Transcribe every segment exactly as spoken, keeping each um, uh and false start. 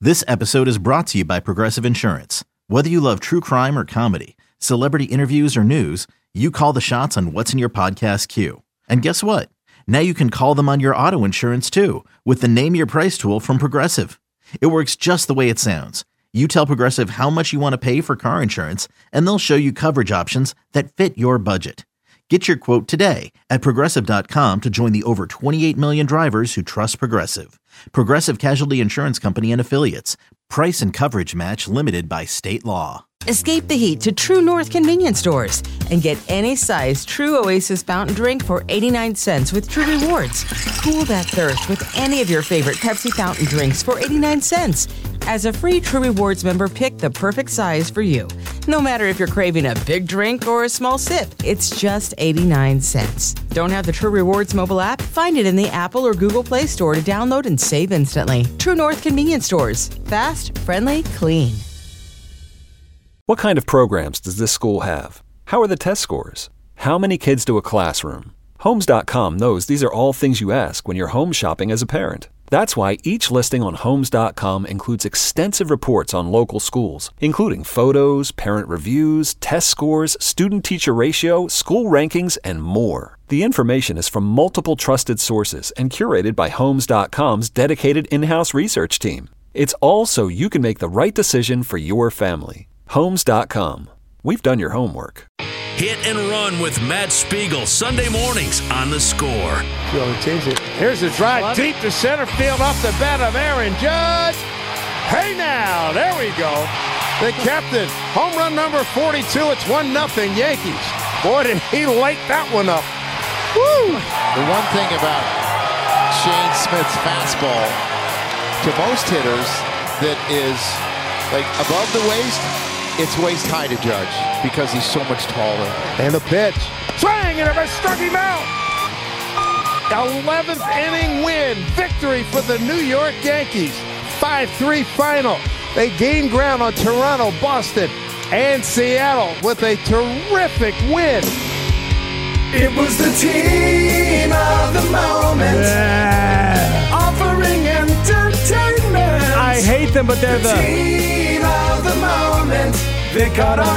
This episode is brought to you by Progressive Insurance. Whether you love true crime or comedy, celebrity interviews or news, you call the shots on what's in your podcast queue. And guess what? Now you can call them on your auto insurance too with the Name Your Price tool from Progressive. It works just the way it sounds. You tell Progressive how much you want to pay for car insurance, and they'll show you coverage options that fit your budget. Get your quote today at Progressive dot com to join the over twenty-eight million drivers who trust Progressive. Progressive Casualty Insurance Company and Affiliates. Price and coverage match limited by state law. Escape the heat to True North convenience stores and get any size True Oasis fountain drink for eighty-nine cents with True Rewards. Cool that thirst with any of your favorite Pepsi fountain drinks for eighty-nine cents. As a free True Rewards member, pick the perfect size for you. No matter if you're craving a big drink or a small sip, it's just eighty-nine cents. Don't have the True Rewards mobile app? Find it in the Apple or Google Play Store to download and save instantly. True North convenience stores. Fast, friendly, clean. What kind of programs does this school have? How are the test scores? How many kids do a classroom? Homes dot com knows these are all things you ask when you're home shopping as a parent. That's why each listing on Homes dot com includes extensive reports on local schools, including photos, parent reviews, test scores, student-teacher ratio, school rankings, and more. The information is from multiple trusted sources and curated by Homes dot com's dedicated in-house research team. It's all so you can make the right decision for your family. Homes dot com. We've done your homework. Hit and Run with Matt Spiegel, Sunday mornings on The Score. Here's a drive deep to center field off the bat of Aaron Judge. Hey now, there we go. The captain, home run number forty-two. It's one nothing Yankees. Boy, did he light that one up. Woo! The one thing about Shane Smith's fastball to most hitters that is like above the waist, it's waist high to Judge because he's so much taller. And the pitch. Swing and it struck him out. eleventh inning win. Victory for the New York Yankees. five three final. They gained ground on Toronto, Boston, and Seattle with a terrific win. It was the team of the moment. Yeah. Offering entertainment. I hate them, but they're the, the team of the moment. They caught our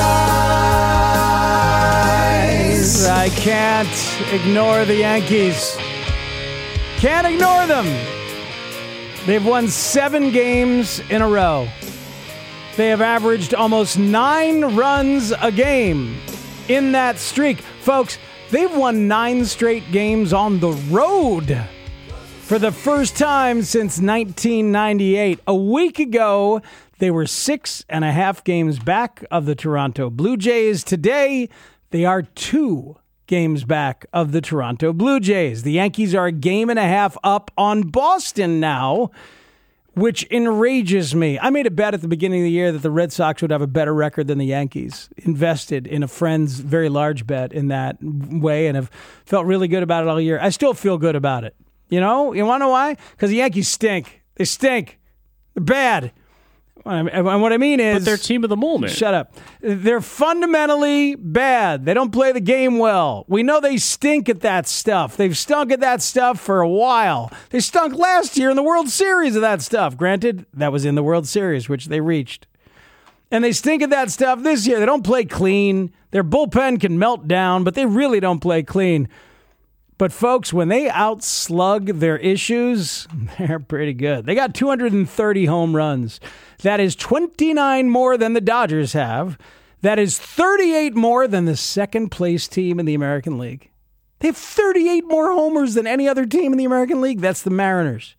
eyes. I can't ignore the Yankees. Can't ignore them. They've won seven games in a row. They have averaged almost nine runs a game in that streak. Folks, they've won nine straight games on the road for the first time since nineteen ninety-eight. A week ago, they were six and a half games back of the Toronto Blue Jays. Today, they are two games back of the Toronto Blue Jays. The Yankees are a game and a half up on Boston now, which enrages me. I made a bet at the beginning of the year that the Red Sox would have a better record than the Yankees. Invested in a friend's very large bet in that way and have felt really good about it all year. I still feel good about it. You know? You want to know why? Because the Yankees stink. They stink. They're bad. And what I mean is... But they're team of the moment. Shut up. They're fundamentally bad. They don't play the game well. We know they stink at that stuff. They've stunk at that stuff for a while. They stunk last year in the World Series of that stuff. Granted, that was in the World Series, which they reached. And they stink at that stuff this year. They don't play clean. Their bullpen can melt down, but they really don't play clean. But folks, when they outslug their issues, they're pretty good. They got two hundred thirty home runs. That is twenty-nine more than the Dodgers have. That is thirty-eight more than the second place team in the American League. They have thirty-eight more homers than any other team in the American League. That's the Mariners.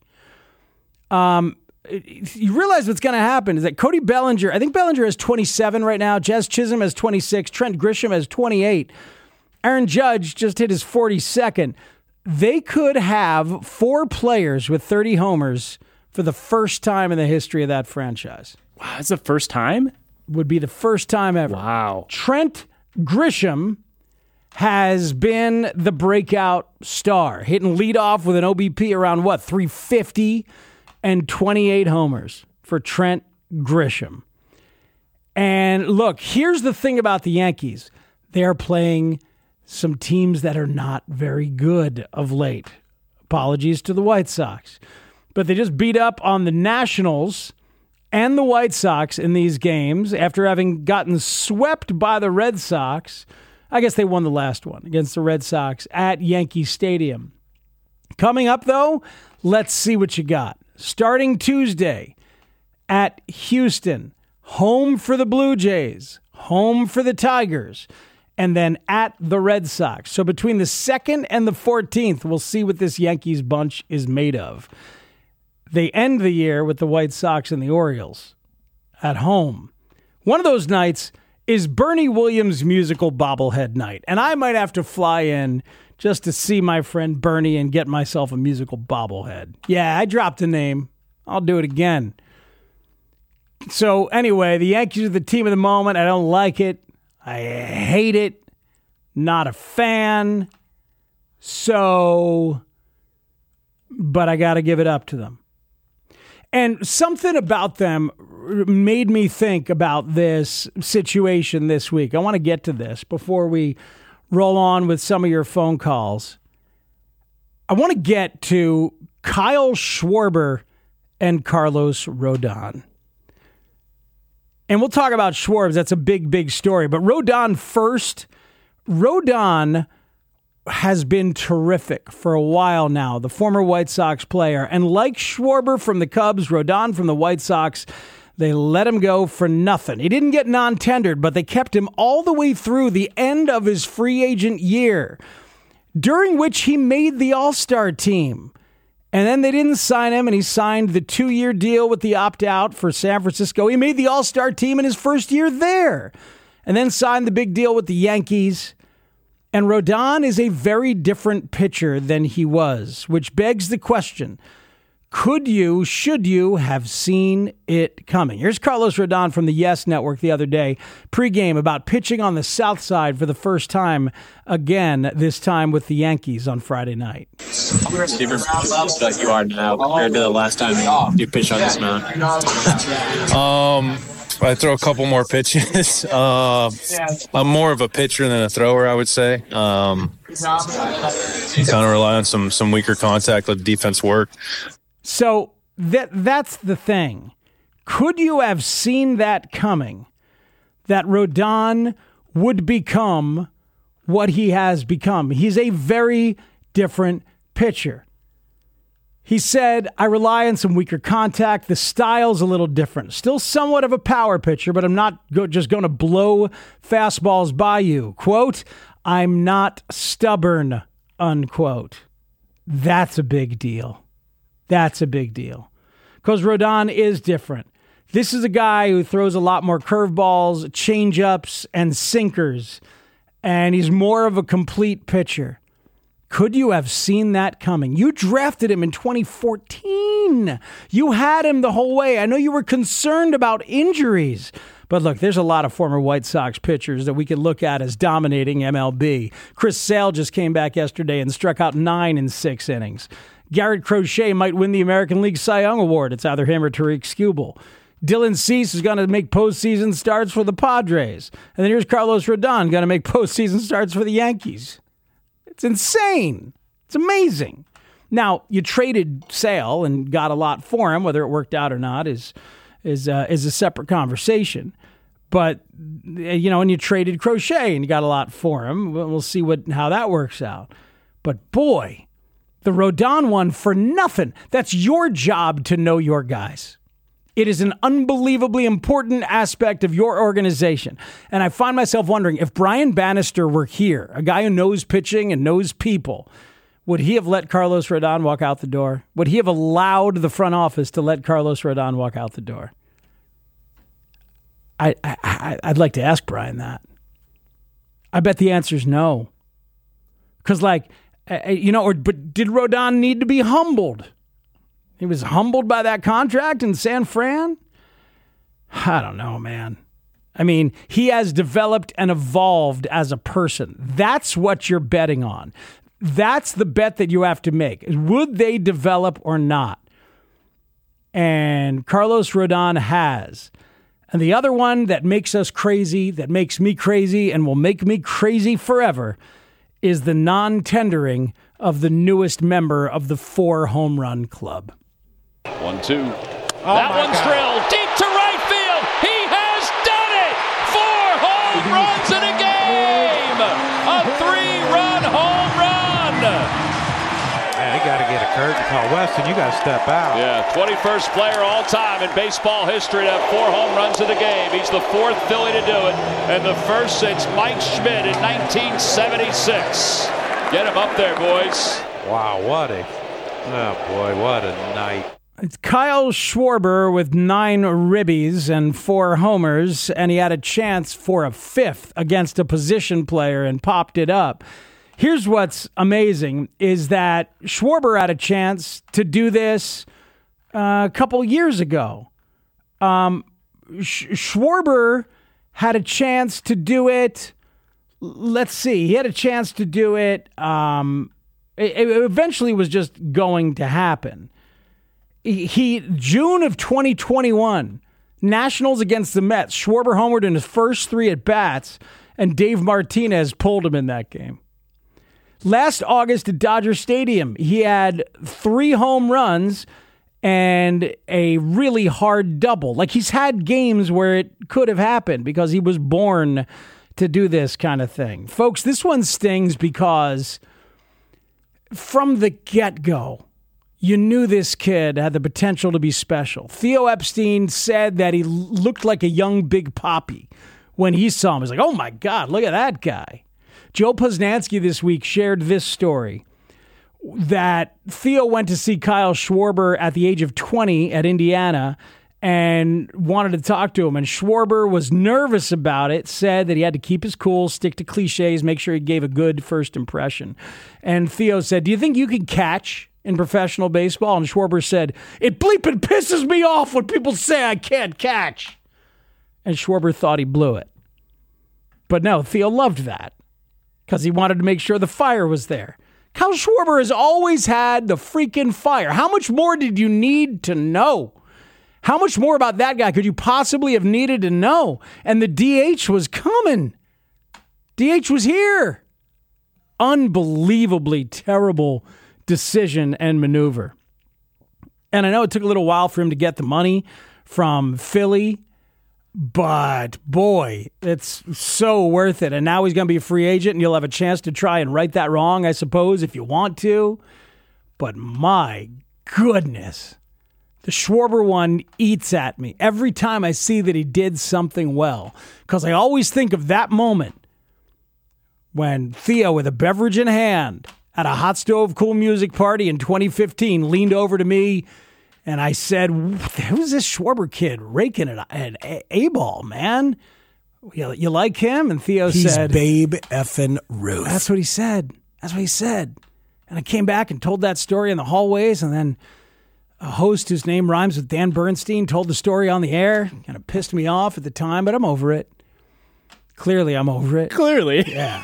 Um, you realize what's going to happen is that Cody Bellinger, I think Bellinger has twenty-seven right now. Jazz Chisholm has twenty-six. Trent Grisham has twenty-eight. Aaron Judge just hit his forty-second. They could have four players with thirty homers for the first time in the history of that franchise. Wow, that's the first time? Would be the first time ever. Wow. Trent Grisham has been the breakout star, hitting leadoff with an O B P around, what, three fifty and twenty-eight homers for Trent Grisham. And look, here's the thing about the Yankees. They're playing some teams that are not very good of late. Apologies to the White Sox. but they just beat up on the Nationals and the White Sox in these games after having gotten swept by the Red Sox. I guess they won the last one against the Red Sox at Yankee Stadium. Coming up, though, let's see what you got. Starting Tuesday at Houston, home for the Blue Jays, home for the Tigers, and then at the Red Sox. So between the second and the fourteenth, we'll see what this Yankees bunch is made of. They end the year with the White Sox and the Orioles at home. One of those nights is Bernie Williams' musical bobblehead night, and I might have to fly in just to see my friend Bernie and get myself a musical bobblehead. Yeah, I dropped a name. I'll do it again. So anyway, the Yankees are the team of the moment. I don't like it. I hate it. Not a fan. So, but I got to give it up to them. And something about them made me think about this situation this week. I want to get to this before we roll on with some of your phone calls. I want to get to Kyle Schwarber and Carlos Rodon. And we'll talk about Schwarber. That's a big, big story. But Rodon first. Rodon has been terrific for a while now, the former White Sox player. And like Schwarber from the Cubs, Rodon from the White Sox, they let him go for nothing. He didn't get non-tendered, but they kept him all the way through the end of his free agent year, during which he made the All-Star team. And then they didn't sign him, and he signed the two-year deal with the opt-out for San Francisco. He made the All-Star team in his first year there, and then signed the big deal with the Yankees. And Rodon is a very different pitcher than he was, which begs the question, could you, should you have seen it coming? Here's Carlos Rodon from the Yes Network the other day, pregame, about pitching on the South Side for the first time again, this time with the Yankees on Friday night. Different that you are now compared to the last time you pitched on this mound. Um... I throw a couple more pitches. Uh, I'm more of a pitcher than a thrower, I would say. Um, kind of rely on some some weaker contact, let defense work. So that that's the thing. Could you have seen that coming, that Rodon would become what he has become? He's a very different pitcher. He said, I rely on some weaker contact. The style's a little different. Still somewhat of a power pitcher, but I'm not go- just going to blow fastballs by you. Quote, I'm not stubborn, unquote. That's a big deal. That's a big deal. Because Rodon is different. This is a guy who throws a lot more curveballs, changeups, and sinkers. And he's more of a complete pitcher. Could you have seen that coming? You drafted him in twenty fourteen. You had him the whole way. I know you were concerned about injuries. But look, there's a lot of former White Sox pitchers that we could look at as dominating M L B. Chris Sale just came back yesterday and struck out nine in six innings. Garrett Crochet might win the American League Cy Young Award. It's either him or Tariq Skubal. Dylan Cease is going to make postseason starts for the Padres. And then here's Carlos Rodon going to make postseason starts for the Yankees. It's insane. It's amazing. Now, you traded Sale and got a lot for him. Whether it worked out or not is is uh, is a separate conversation. But, you know, and you traded Crochet and you got a lot for him. We'll see what how that works out. But, boy, the Rodon one for nothing. That's your job to know your guys. It is an unbelievably important aspect of your organization. And I find myself wondering, if Brian Bannister were here, a guy who knows pitching and knows people, would he have let Carlos Rodon walk out the door? Would he have allowed the front office to let Carlos Rodon walk out the door? I, I, I'd like to ask Brian that. I bet the answer is no. Because, like, you know, or but did Rodon need to be humbled? He was humbled by that contract in San Fran? I don't know, man. I mean, he has developed and evolved as a person. That's what you're betting on. That's the bet that you have to make. Would they develop or not? And Carlos Rodon has. And the other one that makes us crazy, that makes me crazy and will make me crazy forever, is the non-tendering of the newest member of the four home run club. One, two. Oh that one's God. drilled deep to right field. He has done it. Four home runs in a game. A three-run home run. Man, they got to get a curtain call. Weston, you got to step out. Yeah, twenty-first player all time in baseball history to have four home runs in the game. He's the fourth Philly to do it, and the first since Mike Schmidt in nineteen seventy-six. Get him up there, boys. Wow, what a, oh boy, what a night. It's Kyle Schwarber with nine ribbies and four homers, and he had a chance for a fifth against a position player and popped it up. Here's what's amazing is that Schwarber had a chance to do this uh, a couple years ago. Um, Sch- Schwarber had a chance to do it. Let's see. He had a chance to do it. Um, it, it eventually was just going to happen. He, he June of twenty twenty-one, Nationals against the Mets. Schwarber homered in his first three at bats, and Dave Martinez pulled him in that game. Last August at Dodger Stadium, he had three home runs and a really hard double. Like, he's had games where it could have happened because he was born to do this kind of thing. Folks, this one stings because from the get-go, you knew this kid had the potential to be special. Theo Epstein said that he looked like a young Big Papi when he saw him. He's like, oh my God, look at that guy. Joe Posnanski this week shared this story that Theo went to see Kyle Schwarber at the age of twenty at Indiana and wanted to talk to him. And Schwarber was nervous about it, said that he had to keep his cool, stick to cliches, make sure he gave a good first impression. And Theo said, do you think you can catch in professional baseball? And Schwarber said, it bleeping pisses me off when people say I can't catch. And Schwarber thought he blew it. But no, Theo loved that because he wanted to make sure the fire was there. Kyle Schwarber has always had the freaking fire. How much more did you need to know? How much more about that guy could you possibly have needed to know? And the D H was coming. D H was here. Unbelievably terrible decision and maneuver. And I know it took a little while for him to get the money from Philly, but boy, it's so worth it. And now he's going to be a free agent, and you'll have a chance to try and right that wrong, I suppose, if you want to. But my goodness, the Schwarber one eats at me every time I see that he did something well, because I always think of that moment when Theo, with a beverage in hand at a hot stove cool music party in twenty fifteen, leaned over to me and I said, who's this Schwarber kid raking an, an A-ball, man? You, you like him? And Theo He's said, Babe effing Ruth. That's what he said. That's what he said. And I came back and told that story in the hallways, and then a host whose name rhymes with Dan Bernstein told the story on the air. Kind of pissed me off at the time, but I'm over it. Clearly, I'm over it. Clearly. Yeah.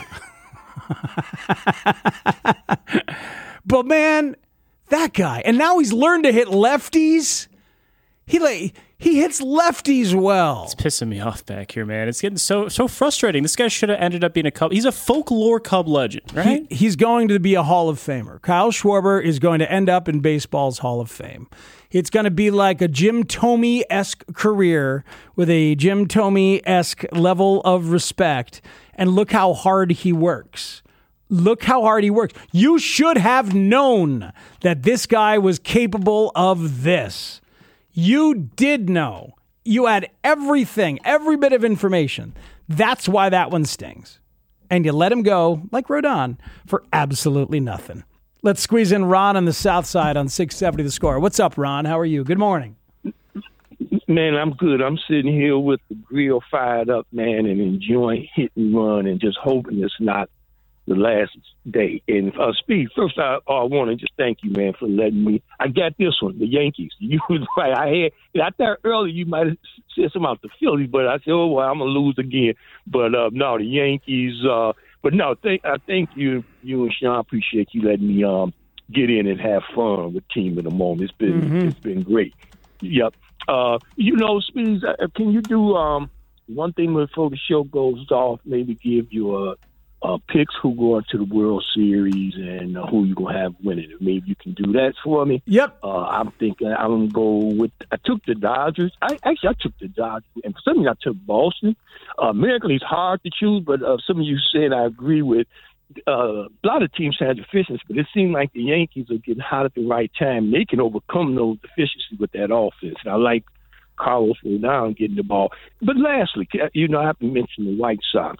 But man, that guy, and now he's learned to hit lefties. He like he hits lefties well. It's pissing me off back here, man. It's getting so so frustrating. This guy should have ended up being a Cub. He's a folklore Cub legend, right? He, he's going to be a Hall of Famer. Kyle Schwarber is going to end up in baseball's Hall of Fame. It's going to be like a Jim Thome-esque career with a Jim Thome-esque level of respect. And look how hard he works. Look how hard he works. You should have known that this guy was capable of this. You did know. You had everything, every bit of information. That's why that one stings. And you let him go, like Rodon, for absolutely nothing. Let's squeeze in Ron on the south side on six seventy The Score. What's up, Ron? How are you? Good morning. Man, I'm good. I'm sitting here with the grill fired up, man, and enjoying hit and run and just hoping it's not the last day. And uh, Speed, first I, I want to just thank you, man, for letting me. I got this one, the Yankees. You was right. I had. I thought earlier you might have said something about the Phillies, but I said, oh well, I'm gonna lose again. But uh, no, the Yankees. Uh, but no, thank I thank you, you and Sean. Appreciate you letting me um get in and have fun with Team of the Moment. It's been mm-hmm. it's been great. Yep. Uh, you know, Speed, uh, can you do um one thing before the show goes off? Maybe give you a uh, picks who go into the World Series and uh, who you gonna have winning it. Maybe you can do that for me. Yep. Uh, I'm thinking I'm gonna go with. I took the Dodgers. I actually I took the Dodgers, and for some reason I took Boston. Uh, American is hard to choose, but uh, some of you said I agree with. Uh, a lot of teams have deficiencies, but it seems like the Yankees are getting hot at the right time. They can overcome those deficiencies with that offense. And I like Carlos Rodon getting the ball. But lastly, you know, I have to mention the White Sox.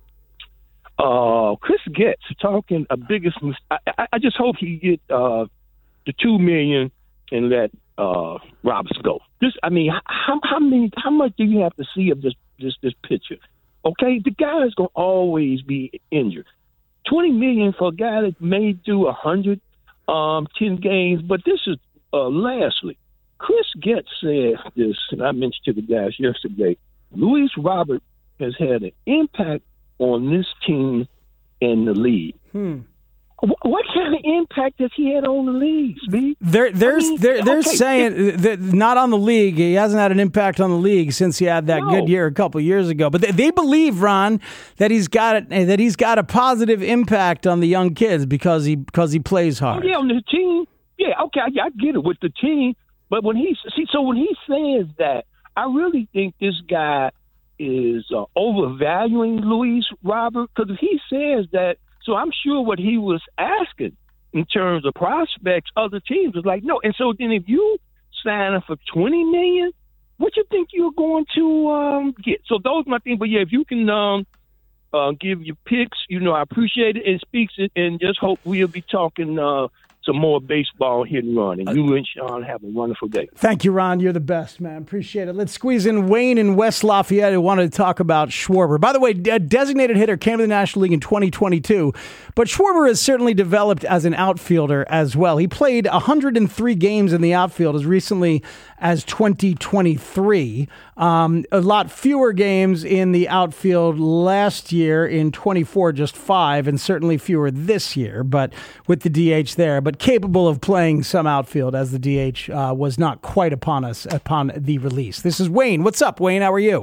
Uh, Chris Getz talking a biggest. I, I, I just hope he get uh, the two million and let uh, Roberts go. This, I mean, how how many? How much do you have to see of this this this pitcher? Okay, the guy is gonna always be injured. Twenty million for a guy that may do a hundred, um, ten games. But this is uh, lastly, Chris Getz said this, and I mentioned to the guys yesterday. Luis Robert has had an impact on this team in the league. Hmm. What, what kind of impact has he had on the league, Steve? They're, they're, I mean, they're, they're okay, saying it, that not on the league. He hasn't had an impact on the league since he had that no. good year a couple of years ago. But they, they believe, Ron, that he's got it, that he's got a positive impact on the young kids because he because he plays hard. Oh, yeah, on the team. Yeah, okay, I, I get it with the team. But when he see, so when he says that, I really think this guy is uh, overvaluing Luis Robert, because if he says that, so I'm sure what he was asking in terms of prospects, other teams was like, no. And so then if you sign up for twenty million dollars, what you think you're going to um, get? So those are my things. But yeah, if you can um, uh, give your picks, you know, I appreciate it and speaks it, and just hope we'll be talking uh, some more baseball hit and run. And you and Sean have a wonderful day. Thank you, Ron. You're the best, man. Appreciate it. Let's squeeze in Wayne in West Lafayette who wanted to talk about Schwarber. By the way, a designated hitter came to the National League in twenty twenty-two, but Schwarber has certainly developed as an outfielder as well. He played one hundred three games in the outfield as recently as twenty twenty-three. Um, a lot fewer games in the outfield last year in twenty-four, just five, and certainly fewer this year, but with the D H there. But capable of playing some outfield as the D H uh, was not quite upon us upon the release. This is Wayne. What's up, Wayne? How are you?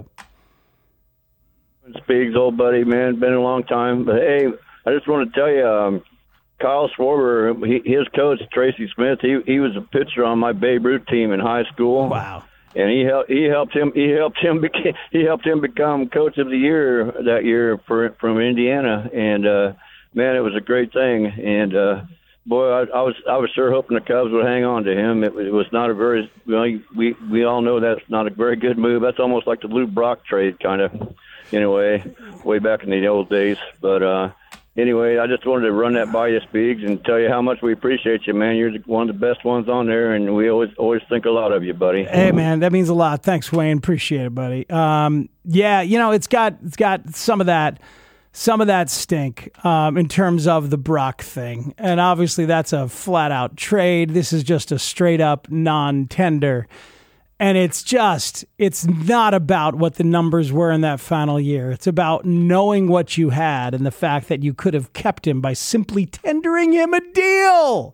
Speaks, old buddy, man. Been a long time. But, hey, I just want to tell you, um, Kyle Schwarber, he, his coach, Tracy Smith, he he was a pitcher on my Babe Ruth team in high school. Wow. And he helped he helped him he helped him beca- he helped him become coach of the year that year for from Indiana. And uh, man, it was a great thing. And uh, boy, I, I was I was sure hoping the Cubs would hang on to him. It, it was not a very well, we we all know that's not a very good move. That's almost like the Lou Brock trade, kind of, in a way, way back in the old days. But uh, anyway, I just wanted to run that by you, Speaks, and tell you how much we appreciate you, man. You're one of the best ones on there, and we always always think a lot of you, buddy. Hey, man, that means a lot. Thanks, Wayne. Appreciate it, buddy. Um, yeah, you know, it's got it's got some of that. Some of that stink um, in terms of the Brock thing. And obviously that's a flat-out trade. This is just a straight-up non-tender. And it's just, it's not about what the numbers were in that final year. It's about knowing what you had and the fact that you could have kept him by simply tendering him a deal.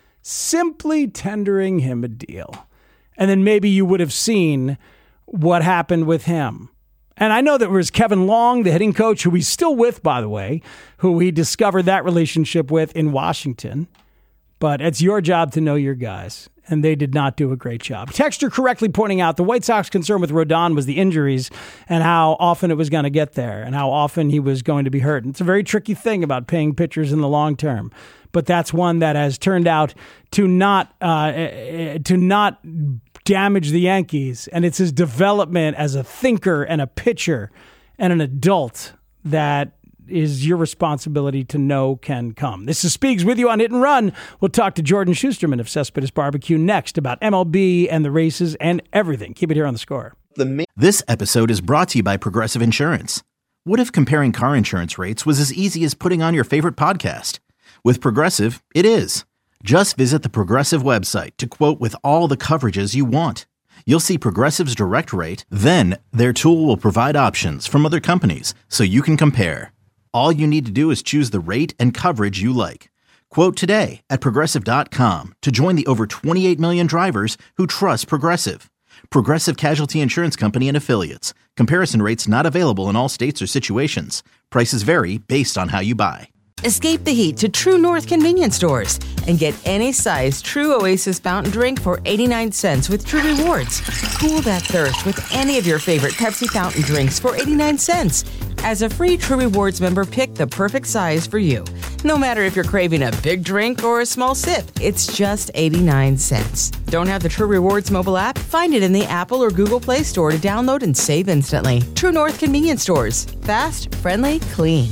Simply tendering him a deal. And then maybe you would have seen what happened with him. And I know that there was Kevin Long, the hitting coach, who he's still with, by the way, who he discovered that relationship with in Washington. But it's your job to know your guys, and they did not do a great job. Texter correctly pointing out the White Sox concern with Rodon was the injuries and how often it was going to get there and how often he was going to be hurt. And it's a very tricky thing about paying pitchers in the long term. But that's one that has turned out to not uh, to not damage the Yankees, and it's his development as a thinker and a pitcher and an adult that is your responsibility to know can come. This is Speaks with you on Hit and Run. We'll talk to Jordan Schusterman of Cespedes Barbecue next about M L B and the races and everything. Keep it here on The Score. This episode is brought to you by Progressive Insurance. What if comparing car insurance rates was as easy as putting on your favorite podcast? With Progressive, it is. Just visit the Progressive website to quote with all the coverages you want. You'll see Progressive's direct rate, then their tool will provide options from other companies so you can compare. All you need to do is choose the rate and coverage you like. Quote today at Progressive dot com to join the over twenty-eight million drivers who trust Progressive. Progressive Casualty Insurance Company and Affiliates. Comparison rates not available in all states or situations. Prices vary based on how you buy. Escape the heat to True North convenience stores and get any size True Oasis fountain drink for eighty-nine cents with True Rewards. Cool that thirst with any of your favorite Pepsi fountain drinks for eighty-nine cents. As a free True Rewards member, pick the perfect size for you. No matter if you're craving a big drink or a small sip, it's just eighty-nine cents. Don't have the True Rewards mobile app? Find it in the Apple or Google Play Store to download and save instantly. True North convenience stores. Fast, friendly, clean.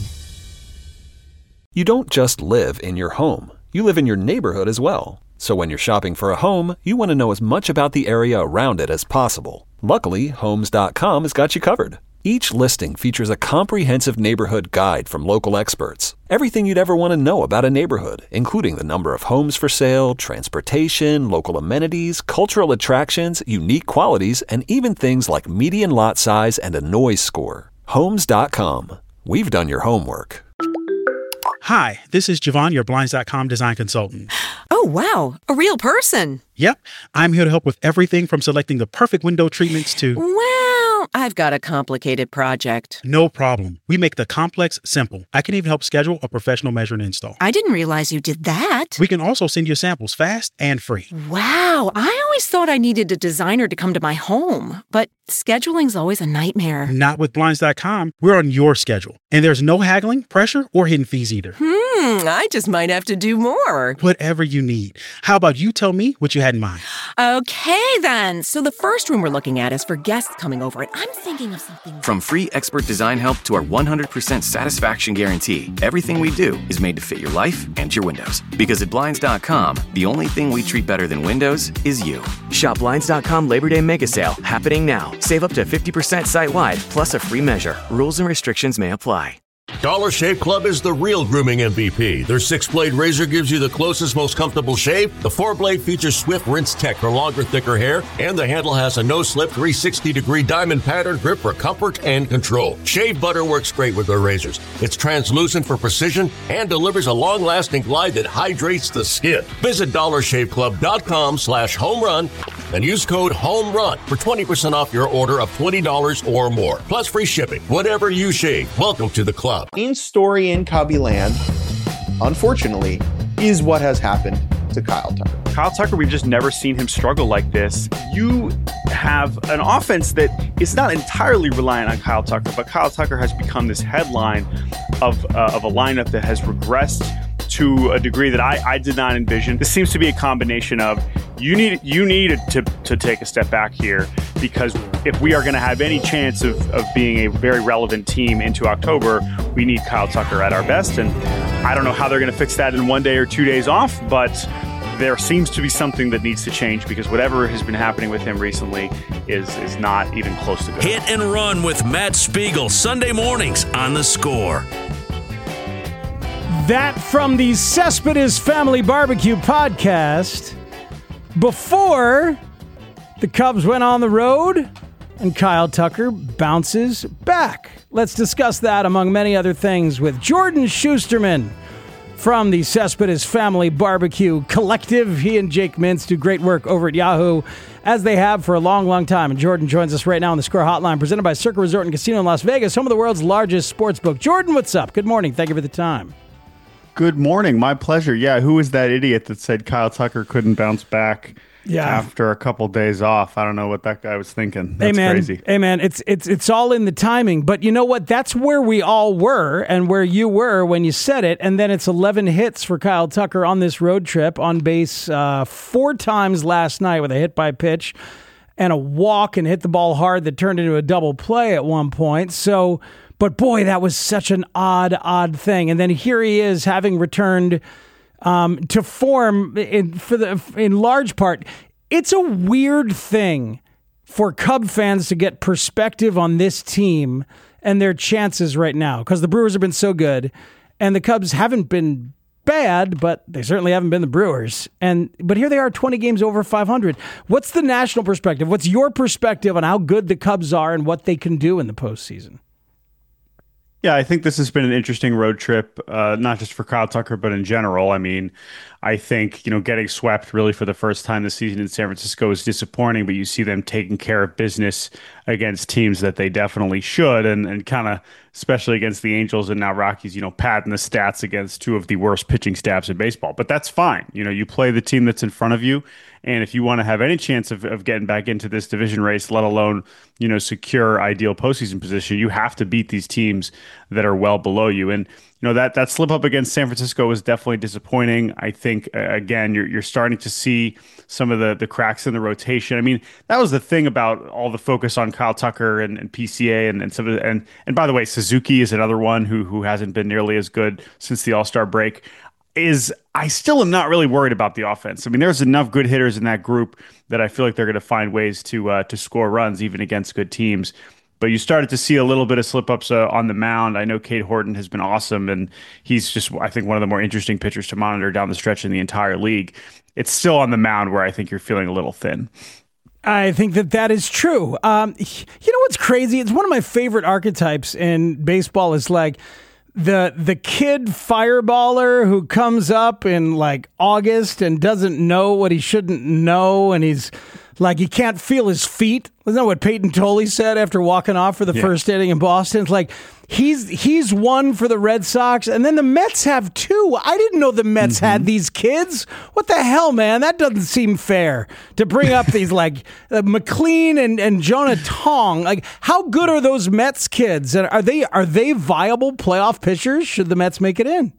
You don't just live in your home. You live in your neighborhood as well. So when you're shopping for a home, you want to know as much about the area around it as possible. Luckily, Homes dot com has got you covered. Each listing features a comprehensive neighborhood guide from local experts. Everything you'd ever want to know about a neighborhood, including the number of homes for sale, transportation, local amenities, cultural attractions, unique qualities, and even things like median lot size and a noise score. Homes dot com. We've done your homework. Hi, this is Javon, your Blinds dot com design consultant. Oh, wow. A real person. Yep. I'm here to help with everything from selecting the perfect window treatments to... Well, I've got a complicated project. No problem. We make the complex simple. I can even help schedule a professional measure and install. I didn't realize you did that. We can also send you samples fast and free. Wow. I always thought I needed a designer to come to my home, but scheduling's always a nightmare. Not with Blinds dot com. We're on your schedule. And there's no haggling, pressure, or hidden fees either. Hmm, I just might have to do more. Whatever you need. How about you tell me what you had in mind? Okay, then. So the first room we're looking at is for guests coming over, and I'm thinking of something... From free expert design help to our one hundred percent satisfaction guarantee, everything we do is made to fit your life and your windows. Because at Blinds dot com, the only thing we treat better than windows is you. Shop Blinds dot com Labor Day Mega Sale, happening now. Save up to fifty percent site-wide, plus a free measure. Rules and restrictions may apply. Dollar Shave Club is the real grooming M V P. Their six-blade razor gives you the closest, most comfortable shave. The four-blade features Swift Rinse Tech for longer, thicker hair. And the handle has a no-slip three hundred sixty degree diamond pattern grip for comfort and control. Shave butter works great with their razors. It's translucent for precision and delivers a long-lasting glide that hydrates the skin. Visit dollar shave club dot com slash home run and use code HOMERUN for twenty percent off your order of twenty dollars or more. Plus free shipping. Whatever you shave, welcome to the club. In story in Cubbyland, unfortunately, is what has happened to Kyle Tucker. Kyle Tucker, we've just never seen him struggle like this. You have an offense that is not entirely reliant on Kyle Tucker, but Kyle Tucker has become this headline of, uh, of a lineup that has regressed to a degree that I, I did not envision. This seems to be a combination of you need you need to, to take a step back here, because if we are going to have any chance of, of being a very relevant team into October, we need Kyle Tucker at our best. And I don't know how they're going to fix that in one day or two days off, but there seems to be something that needs to change, because whatever has been happening with him recently is, is not even close to good. Hit and Run with Matt Spiegel, Sunday mornings on The Score. That from the Cespedes Family Barbecue podcast. Before the Cubs went on the road and Kyle Tucker bounces back. Let's discuss that among many other things with Jordan Schusterman from the Cespedes Family Barbecue Collective. He and Jake Mintz do great work over at Yahoo, as they have for a long, long time. And Jordan joins us right now on the Score Hotline, presented by Circa Resort and Casino in Las Vegas, home of the world's largest sports book. Jordan, what's up? Good morning. Thank you for the time. Good morning. My pleasure. Yeah, who was that idiot that said Kyle Tucker couldn't bounce back yeah. after a couple days off? I don't know what that guy was thinking. That's hey man, crazy. Hey, man, it's, it's, it's all in the timing. But you know what? That's where we all were and where you were when you said it. And then it's eleven hits for Kyle Tucker on this road trip, on base uh, four times last night with a hit by pitch and a walk, and hit the ball hard that turned into a double play at one point. So... But boy, that was such an odd, odd thing. And then here he is, having returned um, to form in, for the in large part. It's a weird thing for Cub fans to get perspective on this team and their chances right now, because the Brewers have been so good, and the Cubs haven't been bad, but they certainly haven't been the Brewers. And but here they are, twenty games over five hundred. What's the national perspective? What's your perspective on how good the Cubs are and what they can do in the postseason? Yeah, I think this has been an interesting road trip, uh, not just for Kyle Tucker, but in general. I mean, I think, you know, getting swept really for the first time this season in San Francisco is disappointing, but you see them taking care of business against teams that they definitely should, and, and kind of, especially against the Angels and now Rockies, you know, padding the stats against two of the worst pitching staffs in baseball. But that's fine. You know, you play the team that's in front of you, and if you want to have any chance of, of getting back into this division race, let alone, you know, secure ideal postseason position, you have to beat these teams that are well below you. And, you know, that that slip up against San Francisco was definitely disappointing. I think, uh, again, you're you're starting to see some of the, the cracks in the rotation. I mean, that was the thing about all the focus on Kyle Tucker and, and P C A and, and some of the, and and by the way, Suzuki is another one who who hasn't been nearly as good since the All-Star break. Is I still am not really worried about the offense. I mean, there's enough good hitters in that group that I feel like they're going to find ways to uh, to score runs even against good teams. But you started to see a little bit of slip-ups uh, on the mound. I know Cade Horton has been awesome, and he's just, I think, one of the more interesting pitchers to monitor down the stretch in the entire league. It's still on the mound where I think you're feeling a little thin. I think that that is true. Um, you know what's crazy? It's one of my favorite archetypes in baseball is like the the kid fireballer who comes up in like August and doesn't know what he shouldn't know, and he's like he can't feel his feet. Isn't that what Peyton Tolley said after walking off for the yeah. first inning in Boston? It's like he's he's one for the Red Sox, and then the Mets have two. I didn't know the Mets mm-hmm. had these kids. What the hell, man? That doesn't seem fair to bring up these like uh, McLean and, and Jonah Tong. Like, how good are those Mets kids? And are they are they viable playoff pitchers? Should the Mets make it in?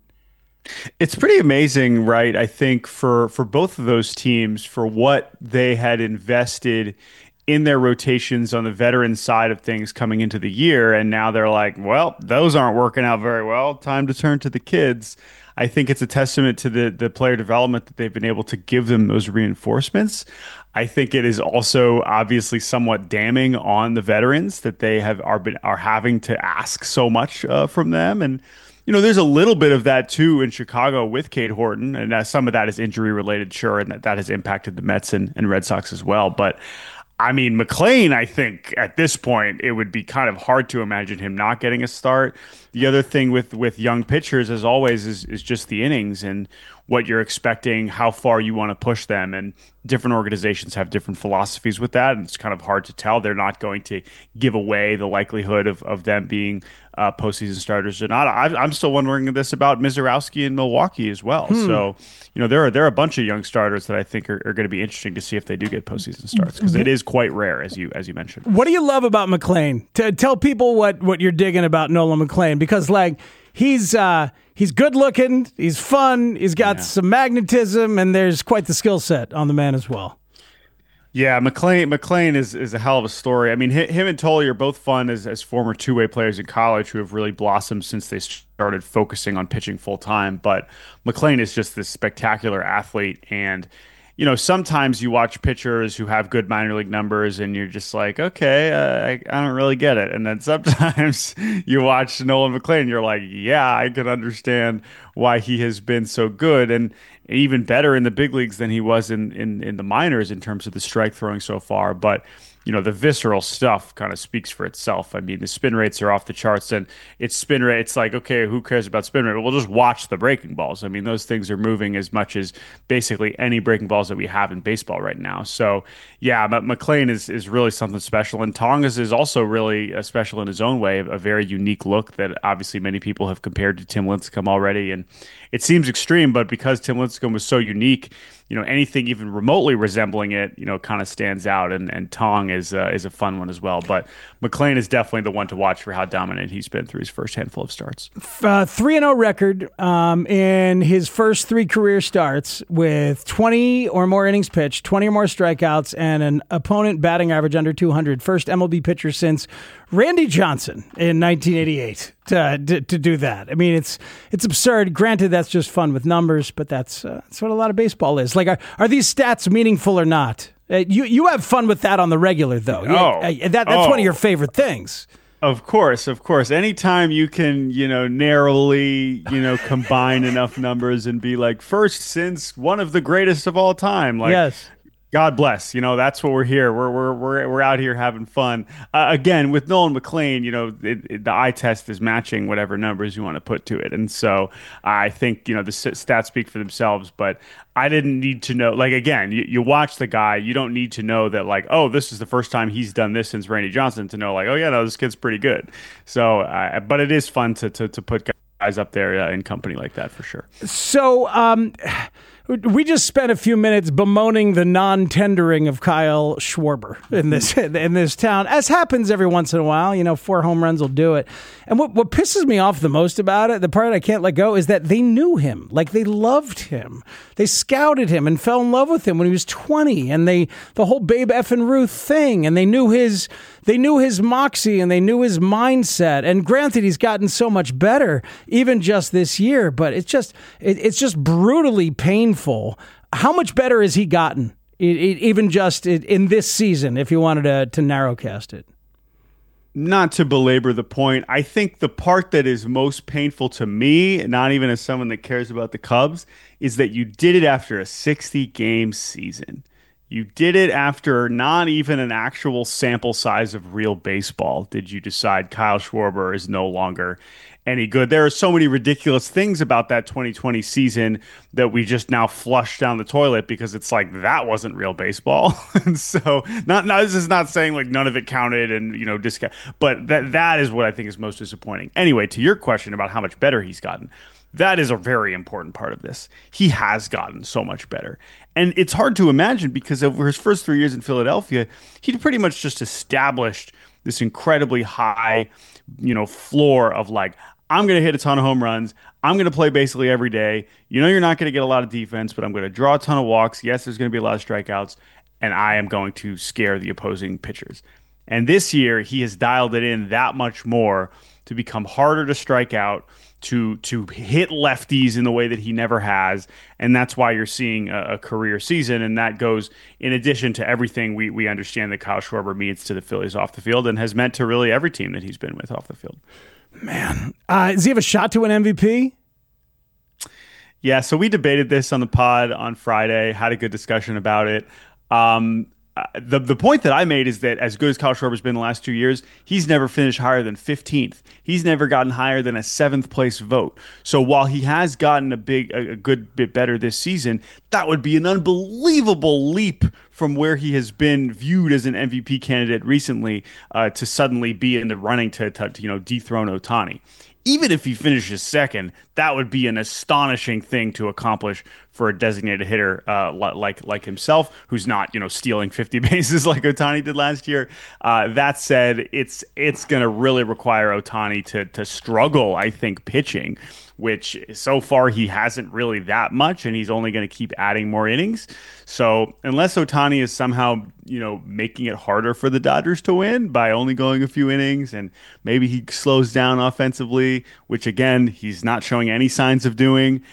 It's pretty amazing, right? I think for for both of those teams, for what they had invested in their rotations on the veteran side of things coming into the year, and now they're like, well, those aren't working out very well. Time to turn to the kids. I think it's a testament to the the player development that they've been able to give them those reinforcements. I think it is also obviously somewhat damning on the veterans that they have are been are having to ask so much uh, from them. And you know, there's a little bit of that too in Chicago with Cade Horton, and uh, some of that is injury related, sure, and that, that has impacted the Mets and, and Red Sox as well. But I mean, McLean, I think at this point, it would be kind of hard to imagine him not getting a start. The other thing with, with young pitchers, as always, is, is just the innings and what you're expecting, how far you want to push them. And different organizations have different philosophies with that. And it's kind of hard to tell. They're not going to give away the likelihood of, of them being uh, postseason starters or not. I, I'm still wondering this about Mizorowski in Milwaukee as well. Hmm. So, you know, there are there are a bunch of young starters that I think are, are going to be interesting to see if they do get postseason starts, because it is quite rare, as you as you mentioned. What do you love about McLean? To tell people what, what you're digging about Nolan McLean, because like he's uh, he's good looking, he's fun, he's got yeah. some magnetism, and there's quite the skill set on the man as well. Yeah, McLean McLean is, is a hell of a story. I mean, him and Tolley are both fun as, as former two-way players in college who have really blossomed since they started focusing on pitching full-time. But McLean is just this spectacular athlete. And, you know, sometimes you watch pitchers who have good minor league numbers and you're just like, okay, uh, I, I don't really get it. And then sometimes you watch Nolan McLean and you're like, yeah, I can understand why he has been so good. And even better in the big leagues than he was in, in, in the minors in terms of the strike throwing so far. But, you know, the visceral stuff kind of speaks for itself. I mean, the spin rates are off the charts, and it's spin rate. It's like, okay, who cares about spin rate? We'll just watch the breaking balls. I mean, those things are moving as much as basically any breaking balls that we have in baseball right now. So, yeah, but McLean is, is really something special. And Tongas is also really uh, special in his own way, a very unique look that obviously many people have compared to Tim Lincecum already. And it seems extreme, but because Tim Lincecum was so unique, you know, anything even remotely resembling it, you know, kind of stands out. And, and Tong is uh, is a fun one as well. But McLean is definitely the one to watch for how dominant he's been through his first handful of starts. Uh, three and oh record um, in his first three career starts with twenty or more innings pitched, twenty or more strikeouts, and an opponent batting average under two hundred. First M L B pitcher since Randy Johnson in nineteen eighty-eight to, to, to do that. I mean, it's it's absurd. Granted, that's just fun with numbers, but that's, uh, that's what a lot of baseball is. Like, are, are these stats meaningful or not? Uh, you you have fun with that on the regular, though. Oh, uh, that, that's oh. one of your favorite things. Of course, of course. Anytime you can, you know, narrowly, you know, combine enough numbers and be like, first since one of the greatest of all time. Like, yes. God bless. You know, that's what we're here. We're we're we're we're out here having fun. Uh, again, with Nolan McLean, you know, it, it, the eye test is matching whatever numbers you want to put to it, and so I think you know the stats speak for themselves. But I didn't need to know. Like again, you, you watch the guy, you don't need to know that like, oh, this is the first time he's done this since Randy Johnson to know like, oh yeah, no, this kid's pretty good. So, uh, but it is fun to to to put guys up there uh, in company like that for sure. So, um. We just spent a few minutes bemoaning the non-tendering of Kyle Schwarber in this in this town, as happens every once in a while. You know, four home runs will do it. And what, what pisses me off the most about it, the part I can't let go, is that they knew him. Like, they loved him. They scouted him and fell in love with him when he was twenty. And they the whole Babe effing Ruth thing. And they knew his they knew his moxie and they knew his mindset. And granted, he's gotten so much better, even just this year. But it's just it, it's just brutally painful. How much better has he gotten, it, it, even just in, in this season, if you wanted to, to narrowcast it? Not to belabor the point, I think the part that is most painful to me, not even as someone that cares about the Cubs, is that you did it after a sixty-game season. You did it after not even an actual sample size of real baseball. Did you decide Kyle Schwarber is no longer any good? There are so many ridiculous things about that twenty twenty season that we just now flush down the toilet because it's like that wasn't real baseball. And so not, not this is not saying like none of it counted and you know discount, but that that is what I think is most disappointing. Anyway, to your question about how much better he's gotten, that is a very important part of this. He has gotten so much better. And it's hard to imagine because over his first three years in Philadelphia, he'd pretty much just established this incredibly high, you know, floor of like, I'm going to hit a ton of home runs. I'm going to play basically every day. You know, you're not going to get a lot of defense, but I'm going to draw a ton of walks. Yes, there's going to be a lot of strikeouts, and I am going to scare the opposing pitchers. And this year, he has dialed it in that much more to become harder to strike out, to to hit lefties in the way that he never has, and that's why you're seeing a, a career season, and that goes in addition to everything we we understand that Kyle Schwarber means to the Phillies off the field and has meant to really every team that he's been with off the field. Man, uh, does he have a shot to an M V P? Yeah, so we debated this on the pod on Friday, had a good discussion about it. Um, Uh, the the point that I made is that as good as Kyle Schwarber's been the last two years, he's never finished higher than fifteenth. He's never gotten higher than a seventh place vote. So while he has gotten a big, a, a good bit better this season, that would be an unbelievable leap from where he has been viewed as an M V P candidate recently uh, to suddenly be in the running to, to, to you know dethrone Ohtani. Even if he finishes second, that would be an astonishing thing to accomplish for a designated hitter uh, like like himself, who's not you know stealing fifty bases like Ohtani did last year. Uh, that said, it's it's going to really require Ohtani to to struggle, I think, pitching, which so far he hasn't really that much, and he's only going to keep adding more innings. So unless Ohtani is somehow you know making it harder for the Dodgers to win by only going a few innings, and maybe he slows down offensively, which again he's not showing any signs of doing.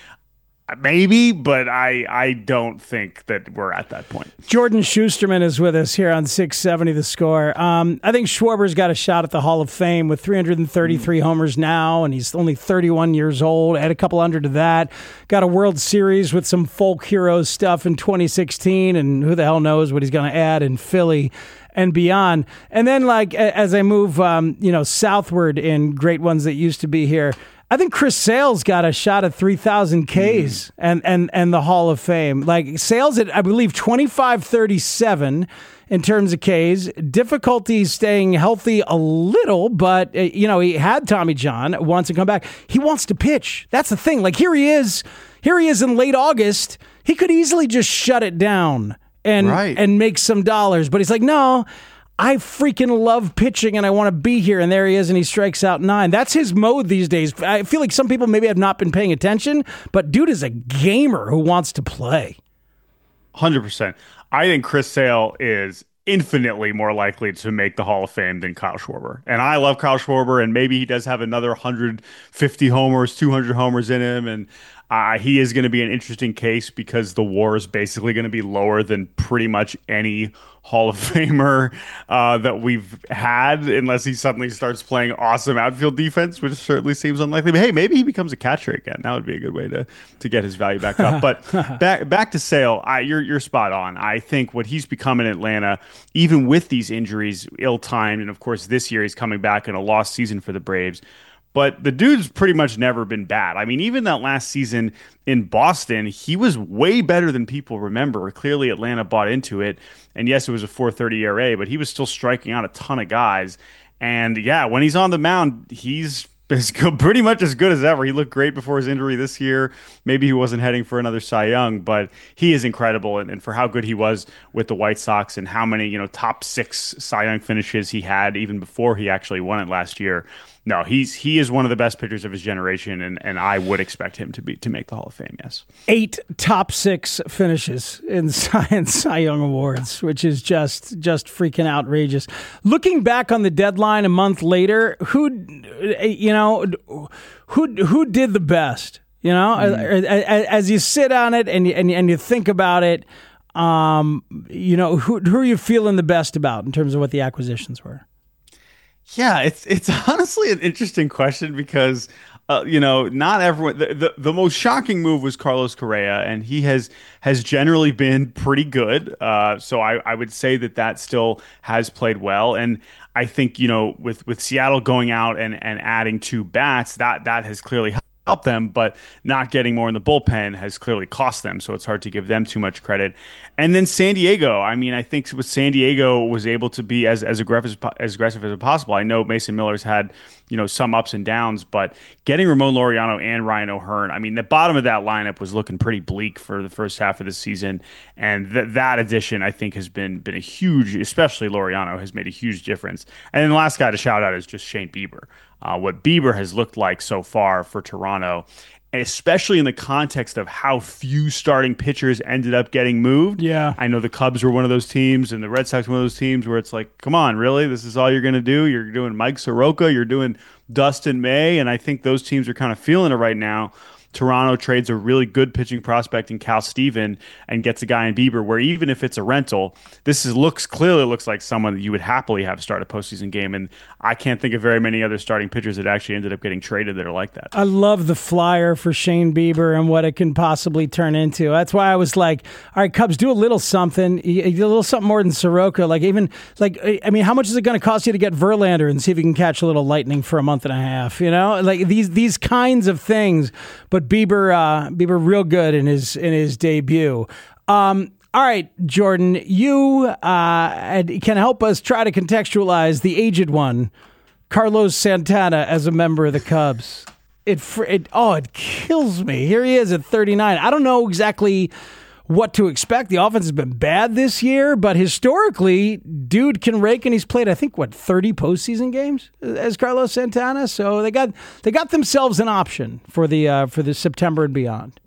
Maybe, but I I don't think that we're at that point. Jordan Schusterman is with us here on six seventy The Score. Um, I think Schwarber's got a shot at the Hall of Fame with three hundred thirty-three mm. homers now, and he's only thirty-one years old. Add a couple hundred to that. Got a World Series with some folk heroes stuff in twenty sixteen, and who the hell knows what he's going to add in Philly and beyond. And then, like, as I move, um, you know, southward in great ones that used to be here, I think Chris Sale's got a shot at three thousand Ks mm. and, and, and the Hall of Fame. Like, Sale's at, I believe, twenty-five thirty-seven in terms of Ks. Difficulty staying healthy a little, but, uh, you know, he had Tommy John, wants to come back. He wants to pitch. That's the thing. Like, here he is. Here he is in late August. He could easily just shut it down and right. and make some dollars. But he's like, no, I freaking love pitching and I want to be here. And there he is, and he strikes out nine. That's his mode these days. I feel like some people maybe have not been paying attention, but dude is a gamer who wants to play. one hundred percent. I think Chris Sale is infinitely more likely to make the Hall of Fame than Kyle Schwarber. And I love Kyle Schwarber, and maybe he does have another one hundred fifty homers, two hundred homers in him. And Uh, he is going to be an interesting case because the WAR is basically going to be lower than pretty much any Hall of Famer uh, that we've had, unless he suddenly starts playing awesome outfield defense, which certainly seems unlikely. But hey, maybe he becomes a catcher again. That would be a good way to to get his value back up. But back back to Sale, I, you're you're spot on. I think what he's become in Atlanta, even with these injuries, ill-timed, and of course this year he's coming back in a lost season for the Braves. But the dude's pretty much never been bad. I mean, even that last season in Boston, he was way better than people remember. Clearly, Atlanta bought into it. And yes, it was a four thirty E R A, but he was still striking out a ton of guys. And yeah, when he's on the mound, he's as good, pretty much as good as ever. He looked great before his injury this year. Maybe he wasn't heading for another Cy Young, but he is incredible. And, and for how good he was with the White Sox and how many, you know, top six Cy Young finishes he had even before he actually won it last year. No, he's he is one of the best pitchers of his generation, and, and I would expect him to be to make the Hall of Fame. Yes, eight top six finishes in Cy, in Cy Young awards, which is just just freaking outrageous. Looking back on the deadline a month later, who you know who who did the best? You know, mm. as, as you sit on it and and and you think about it, um, you know who who are you feeling the best about in terms of what the acquisitions were? Yeah, it's it's honestly an interesting question because, uh, you know, not everyone. The, the the most shocking move was Carlos Correa, and he has has generally been pretty good. Uh, so I, I would say that that still has played well. And I think, you know, with, with Seattle going out and, and adding two bats, that that has clearly helped. help them, but not getting more in the bullpen has clearly cost them. So it's hard to give them too much credit. And then San Diego, I mean, I think with San Diego was able to be as, as aggressive as aggressive as possible. I know Mason Miller's had, you know, some ups and downs, but getting Ramon Laureano and Ryan O'Hearn, I mean, the bottom of that lineup was looking pretty bleak for the first half of the season. And th- that addition, I think, has been been a huge, especially Laureano, has made a huge difference. And then the last guy to shout out is just Shane Bieber. Uh, what Bieber has looked like so far for Toronto, especially in the context of how few starting pitchers ended up getting moved. Yeah. I know the Cubs were one of those teams and the Red Sox were one of those teams where it's like, come on, really? This is all you're going to do? You're doing Mike Soroka, you're doing Dustin May, and I think those teams are kind of feeling it right now. Toronto trades a really good pitching prospect in Cal Steven and gets a guy in Bieber where even if it's a rental, this is looks clearly looks like someone that you would happily have start a postseason game. And I can't think of very many other starting pitchers that actually ended up getting traded that are like that. I love the flyer for Shane Bieber and what it can possibly turn into. That's why I was like, all right, Cubs, do a little something, a little something more than Soroka. Like even like, I mean, how much is it going to cost you to get Verlander and see if you can catch a little lightning for a month and a half? You know, like these these kinds of things. But Bieber, uh, Bieber, real good in his in his debut. Um, all right, Jordan, you uh, can help us try to contextualize the aged one, Carlos Santana, as a member of the Cubs. It, it oh, it kills me. Here he is at thirty-nine. I don't know exactly what to expect. The offense has been bad this year, but historically, dude can rake, and he's played, I think, what, thirty postseason games as Carlos Santana. So they got they got themselves an option for the uh, for the September and beyond.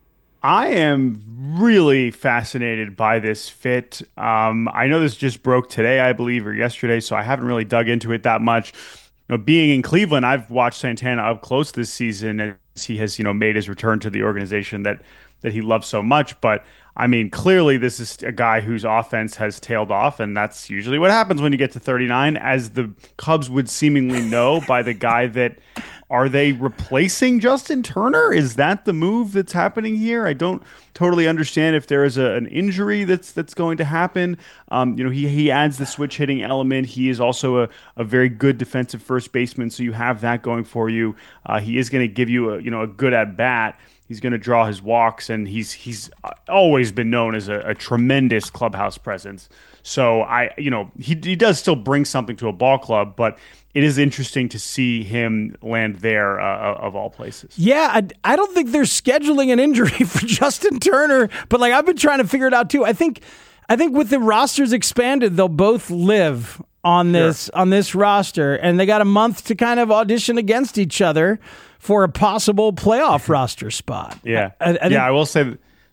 I am really fascinated by this fit. Um, I know this just broke today, I believe, or yesterday, so I haven't really dug into it that much. You know, being in Cleveland, I've watched Santana up close this season as he has, you know, made his return to the organization that that he loves so much. But I mean, clearly this is a guy whose offense has tailed off, and that's usually what happens when you get to thirty-nine, as the Cubs would seemingly know by the guy that, are they replacing Justin Turner? Is that the move that's happening here? I don't totally understand if there is a, an injury that's that's going to happen. Um, you know, he he adds the switch hitting element. He is also a, a very good defensive first baseman, so you have that going for you. Uh, he is going to give you a you know a good at bat. He's going to draw his walks, and he's he's always been known as a, a tremendous clubhouse presence. So I, you know, he he does still bring something to a ball club, but it is interesting to see him land there uh, of all places. Yeah, I, I don't think they're scheduling an injury for Justin Turner, but like I've been trying to figure it out too. I think I think with the rosters expanded, they'll both live on this sure. on this roster, and they got a month to kind of audition against each other for a possible playoff roster spot. Yeah, I, I think, yeah. I will say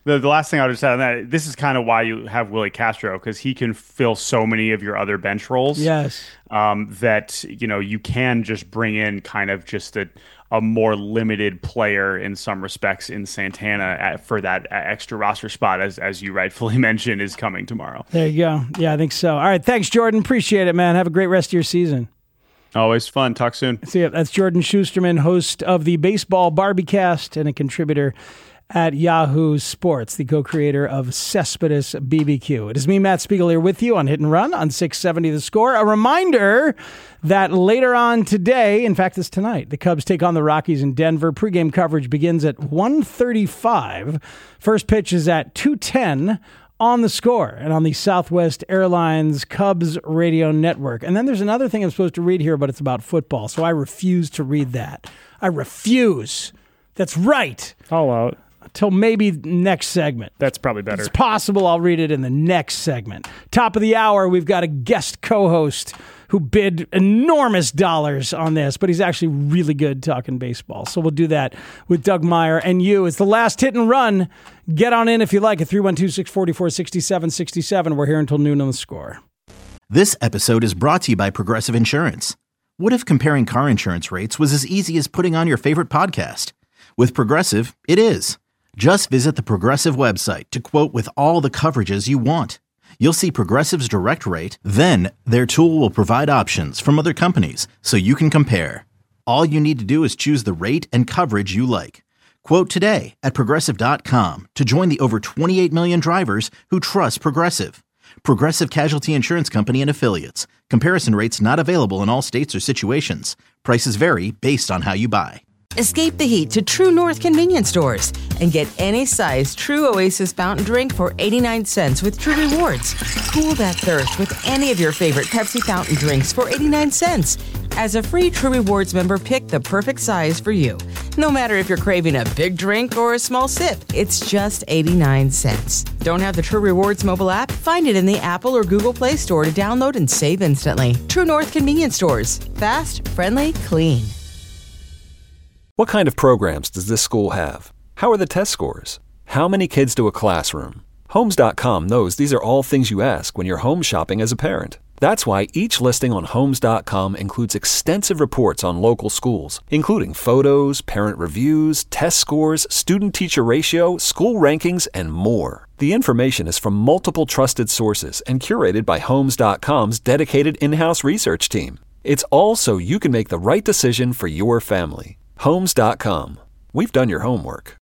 The, the last thing I would just add on that, this is kind of why you have Willie Castro, because he can fill so many of your other bench roles. Yes. Um, that, you know, you can just bring in kind of just a, a more limited player in some respects in Santana at, for that extra roster spot, as as you rightfully mentioned, is coming tomorrow. There you go. Yeah, I think so. All right. Thanks, Jordan. Appreciate it, man. Have a great rest of your season. Always fun. Talk soon. See ya. That's Jordan Schusterman, host of the Baseball Barbiecast and a contributor at Yahoo Sports, the co-creator of Cespedes B B Q. It is me, Matt Spiegel, here with you on Hit and Run on six seventy The Score. A reminder that later on today, in fact, it's tonight, the Cubs take on the Rockies in Denver. Pre-game coverage begins at one thirty-five. First pitch is at two ten on The Score and on the Southwest Airlines Cubs radio network. And then there's another thing I'm supposed to read here, but it's about football, so I refuse to read that. I refuse. That's right. All out. Till maybe next segment. That's probably better. It's possible I'll read it in the next segment. Top of the hour, we've got a guest co-host who bid enormous dollars on this, but he's actually really good talking baseball. So we'll do that with Doug Meyer and you. It's the last Hit and Run. Get on in if you like at three one two, six four four, six seven six seven. We're here until noon on The Score. This episode is brought to you by Progressive Insurance. What if comparing car insurance rates was as easy as putting on your favorite podcast? With Progressive, it is. Just visit the Progressive website to quote with all the coverages you want. You'll see Progressive's direct rate, then their tool will provide options from other companies so you can compare. All you need to do is choose the rate and coverage you like. Quote today at Progressive dot com to join the over twenty-eight million drivers who trust Progressive. Progressive Casualty Insurance Company and Affiliates. Comparison rates not available in all states or situations. Prices vary based on how you buy. Escape the heat to True North convenience stores and get any size True Oasis fountain drink for eighty-nine cents with True Rewards. Cool that thirst with any of your favorite Pepsi fountain drinks for eighty-nine cents. As a free True Rewards member, pick the perfect size for you. No matter if you're craving a big drink or a small sip, it's just eighty-nine cents. Don't have the True Rewards mobile app? Find it in the Apple or Google Play Store to download and save instantly. True North convenience stores. Fast, friendly, clean. What kind of programs does this school have? How are the test scores? How many kids do a classroom? Homes dot com knows these are all things you ask when you're home shopping as a parent. That's why each listing on Homes dot com includes extensive reports on local schools, including photos, parent reviews, test scores, student-teacher ratio, school rankings, and more. The information is from multiple trusted sources and curated by Homes dot com's dedicated in-house research team. It's all so you can make the right decision for your family. Homes dot com. We've done your homework.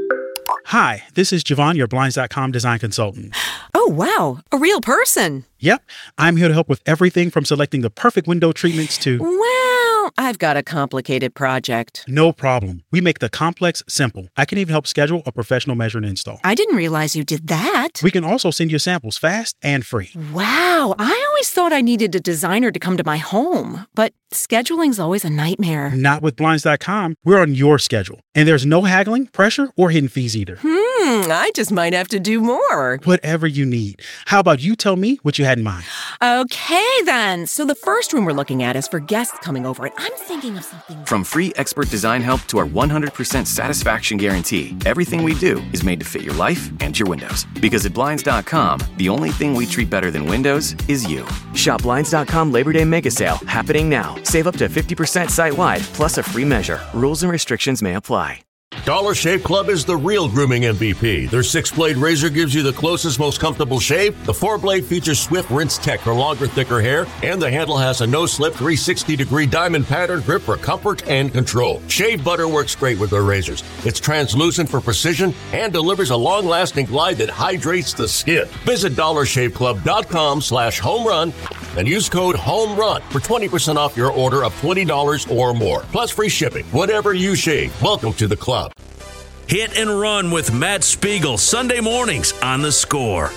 Hi, this is Javon, your Blinds dot com design consultant. Oh, wow. A real person. Yep. I'm here to help with everything from selecting the perfect window treatments to... Well, I've got a complicated project. No problem. We make the complex simple. I can even help schedule a professional measure and install. I didn't realize you did that. We can also send you samples fast and free. Wow. I always thought I needed a designer to come to my home, but scheduling's always a nightmare. Not with Blinds dot com. We're on your schedule. And there's no haggling, pressure, or hidden fees either. Hmm, I just might have to do more. Whatever you need. How about you tell me what you had in mind? Okay, then. So the first room we're looking at is for guests coming over, and I'm thinking of something... From free expert design help to our one hundred percent satisfaction guarantee, everything we do is made to fit your life and your windows. Because at Blinds dot com, the only thing we treat better than windows is you. Shop Blinds dot com Labor Day Mega Sale, happening now. Save up to fifty percent site-wide, plus a free measure. Rules and restrictions may apply. Dollar Shave Club is the real grooming M V P. Their six-blade razor gives you the closest, most comfortable shave. The four-blade features Swift Rinse Tech for longer, thicker hair. And the handle has a no-slip three sixty degree diamond pattern grip for comfort and control. Shave butter works great with their razors. It's translucent for precision and delivers a long-lasting glide that hydrates the skin. Visit dollar shave club dot com slash home run and use code HOMERUN for twenty percent off your order of twenty dollars or more. Plus free shipping. Whatever you shave, welcome to the club. Hit and Run with Matt Spiegel, Sunday mornings on The Score.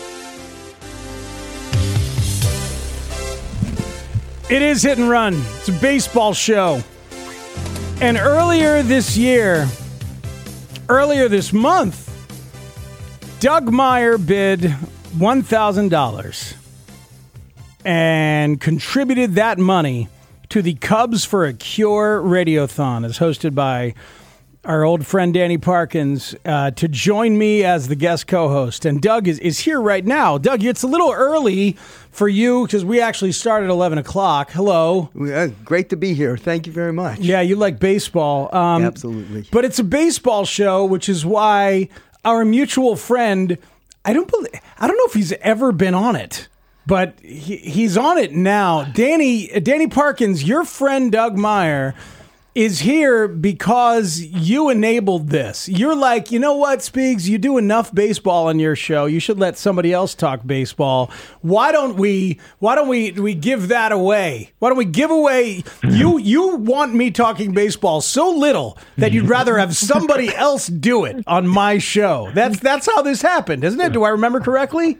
It is Hit and Run. It's a baseball show. And earlier this year, earlier this month, Doug Meyer bid one thousand dollars and contributed that money to the Cubs for a Cure Radiothon, as hosted by our old friend Danny Parkins, uh, to join me as the guest co-host. And Doug is, is here right now. Doug, it's a little early for you because we actually started at eleven o'clock. Hello. Uh, great to be here. Thank you very much. Yeah, you like baseball. Um, Absolutely. But it's a baseball show, which is why our mutual friend, I don't believe, I don't know if he's ever been on it, but he, he's on it now. Danny, Danny Parkins, your friend Doug Meyer is here because you enabled this. You're like, you know what, Speaks, you do enough baseball on your show. You should let somebody else talk baseball. Why don't we why don't we we give that away? Why don't we give away you you want me talking baseball so little that you'd rather have somebody else do it on my show. That's that's how this happened, isn't it? Do I remember correctly?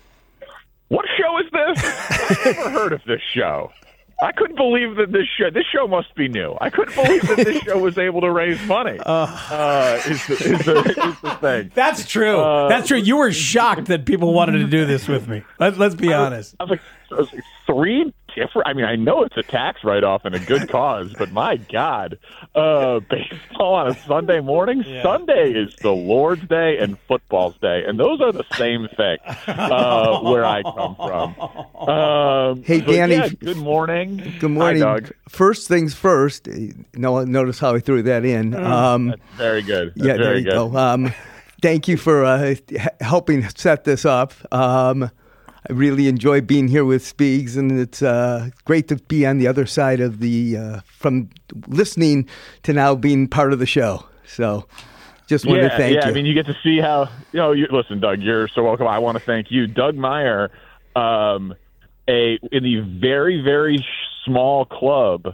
What show is this? I've never heard of this show. I couldn't believe that this show, this show must be new. I couldn't believe that this show was able to raise money. Uh, uh, is, the, is, the, is the thing. That's true. Uh, That's true. You were shocked that people wanted to do this with me. Let, let's be I was, honest. I was like, I was like, three different, I mean, I know it's a tax write-off and a good cause, but my God, uh, baseball on a Sunday morning? Yeah. Sunday is the Lord's Day and football's day, and those are the same thing uh, where I come from. Um, hey, Danny. Yeah, good morning. Good morning. Hi, Doug. First things first. No, notice how I threw that in. Um, That's very good. That's yeah, very there you good. go. Um, thank you for uh, helping set this up. Um, I really enjoy being here with Speaks, and it's uh, great to be on the other side of the, uh, from listening to now being part of the show. So just wanted yeah, to thank yeah, you. I mean, you get to see how, you know, you, listen, Doug, you're so welcome. I want to thank you. Doug Meyer, um, a in the very, very small club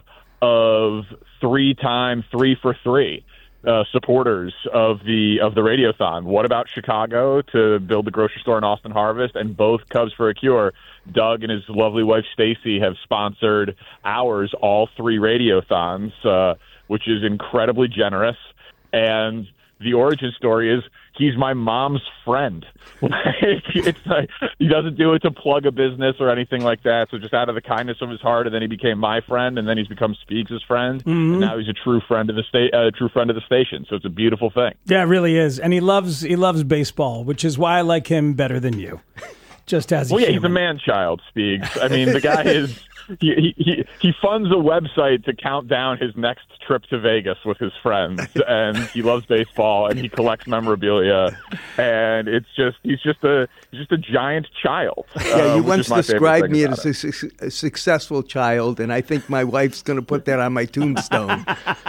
of three-time three for three. Uh, supporters of the of the Radiothon. What about Chicago to build the grocery store in Austin Harvest? And both Cubs for a Cure, Doug and his lovely wife Stacy have sponsored ours, all three Radiothons, uh, which is incredibly generous. And the origin story is he's my mom's friend. It's like, he doesn't do it to plug a business or anything like that. So just out of the kindness of his heart, and then he became my friend, and then he's become Speaks' friend, Mm-hmm. and now he's a true friend of the sta- uh, true friend of the station. So it's a beautiful thing. Yeah, it really is. And he loves he loves baseball, which is why I like him better than you. Just as a well, yeah, human. he's a man-child, Speaks. I mean, the guy is. He, he he funds a website to count down his next trip to Vegas with his friends, and he loves baseball, and he collects memorabilia, and it's just he's just a he's just a giant child. Yeah, uh, you which once is my favorite described thing me about as a, su- a successful child, and I think my wife's going to put that on my tombstone.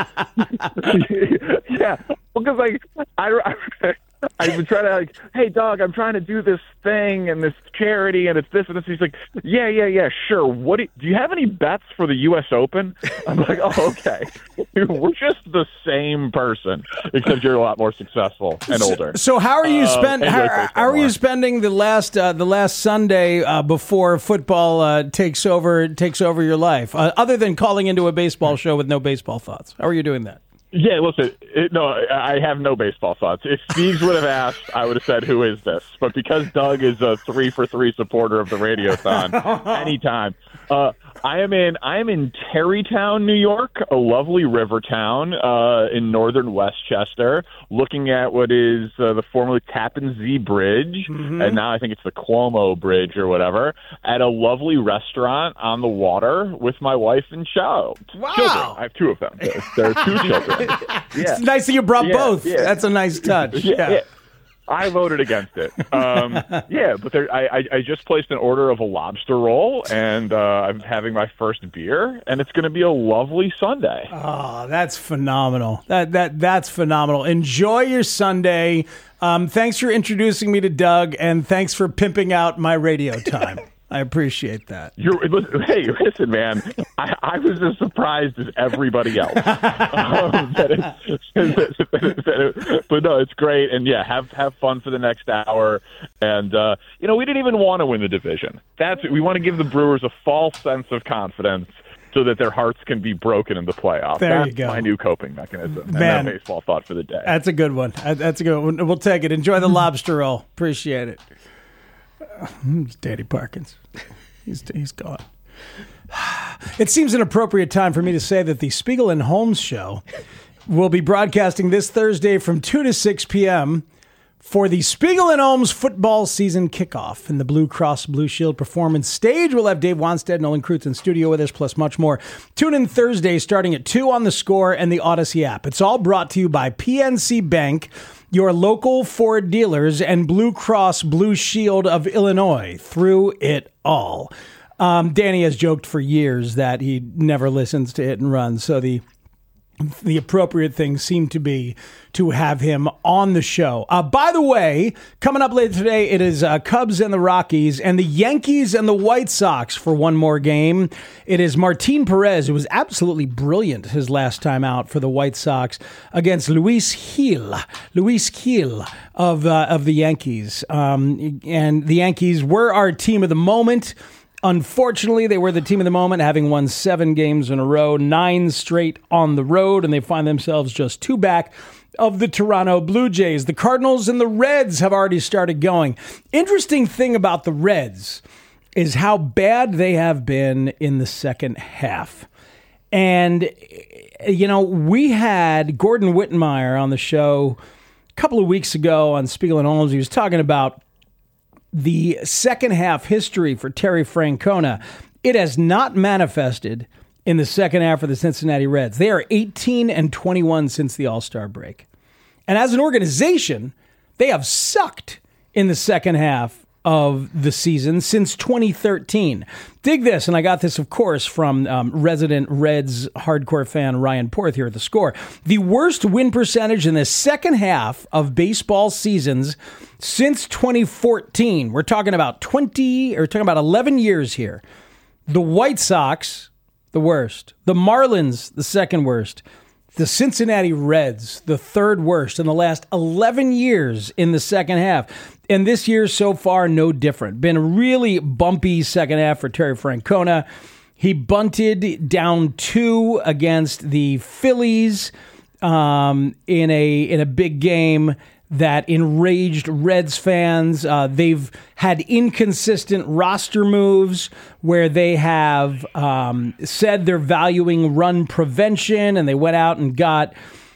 Yeah, because like I, I I've been trying to like, hey dog, I'm trying to do this thing and this charity and it's this and this. He's like, yeah, yeah, yeah, sure. What do you, do you have any bets for the U S Open? I'm like, oh, okay. We're just the same person, except you're a lot more successful and older. So, so how are you Uh, spend? and how, baseball how are you more. spending the last uh, the last Sunday uh, before football uh, takes over takes over your life? Uh, other than calling into a baseball show with no baseball thoughts, how are you doing that? Yeah, listen, it, no, I have no baseball thoughts. If Steve would have asked, I would have said, who is this? But because Doug is a three for three supporter of the Radiothon, anytime. Uh, I am in I am in Terrytown, New York, a lovely river town uh, in northern Westchester, looking at what is uh, the formerly Tappan Zee Bridge, Mm-hmm. and now I think it's the Cuomo Bridge or whatever, at a lovely restaurant on the water with my wife and child. Wow. Children. I have two of them. There, there are two children. It's nice that you brought Yeah, both. yeah. That's a nice touch. Yeah, Yeah. yeah. I voted against it. Um, yeah, but there, I, I, I just placed an order of a lobster roll, and uh, I'm having my first beer, and it's going to be a lovely Sunday. Oh, that's phenomenal. That that that's phenomenal. Enjoy your Sunday. Um, thanks for introducing me to Doug, and thanks for pimping out my radio time. I appreciate that. You're, listen, hey, listen, man. I, I was as surprised as everybody else. um, that it, that it, but no, it's great, and yeah, have have fun for the next hour. And uh, you know, we didn't even want to win the division. That's we want to give the Brewers a false sense of confidence, so that their hearts can be broken in the playoffs. There That's you go. my new coping mechanism. Man. And that baseball thought for the day. That's a good one. That's a good one. We'll take it. Enjoy the lobster roll. Appreciate it. It's Danny Parkins. He's he's gone. It seems an appropriate time for me to say that the Spiegel and Holmes show will be broadcasting this Thursday from two to six p.m. for the Spiegel and Olms football season kickoff. And the Blue Cross Blue Shield Performance Stage, we'll have Dave Wanstead and Olin Kreutz in studio with us, plus much more. Tune in Thursday starting at two on The Score and the Odyssey app. It's all brought to you by P N C Bank, your local Ford dealers, and Blue Cross Blue Shield of Illinois through it all. Um, Danny has joked for years that he never listens to Hit and Run, so the the appropriate thing seemed to be to have him on the show. Uh, by the way, coming up later today, it is uh, Cubs and the Rockies and the Yankees and the White Sox for one more game. It is Martin Perez, who was absolutely brilliant his last time out for the White Sox, against Luis Gil, Luis Gil of, uh, of the Yankees. Um, and the Yankees were our team of the moment. Unfortunately, they were the team of the moment, having won seven games in a row, nine straight on the road, and they find themselves just two back of the Toronto Blue Jays. The Cardinals and the Reds have already started going. Interesting thing about the Reds is how bad they have been in the second half. And, you know, we had Gordon Wittenmeyer on the show a couple of weeks ago on Spiegel and Olms. He was talking about the second half history for Terry Francona. It has not manifested in the second half for the Cincinnati Reds. They are eighteen and twenty-one since the All-Star break. And as an organization, they have sucked in the second half of the season since twenty thirteen. Dig this, and I got this, of course, from um, resident Reds hardcore fan Ryan Porth here at The Score. The worst win percentage in the second half of baseball seasons since twenty fourteen. We're talking about twenty, or talking about eleven years here. The White Sox, the worst. The Marlins, the second worst. The Cincinnati Reds, the third worst in the last eleven years in the second half. And this year so far, no different. Been a really bumpy second half for Terry Francona. He bunted down two against the Phillies um, in a in a big game that enraged Reds fans. Uh, they've had inconsistent roster moves where they have um, said they're valuing run prevention, and they went out and got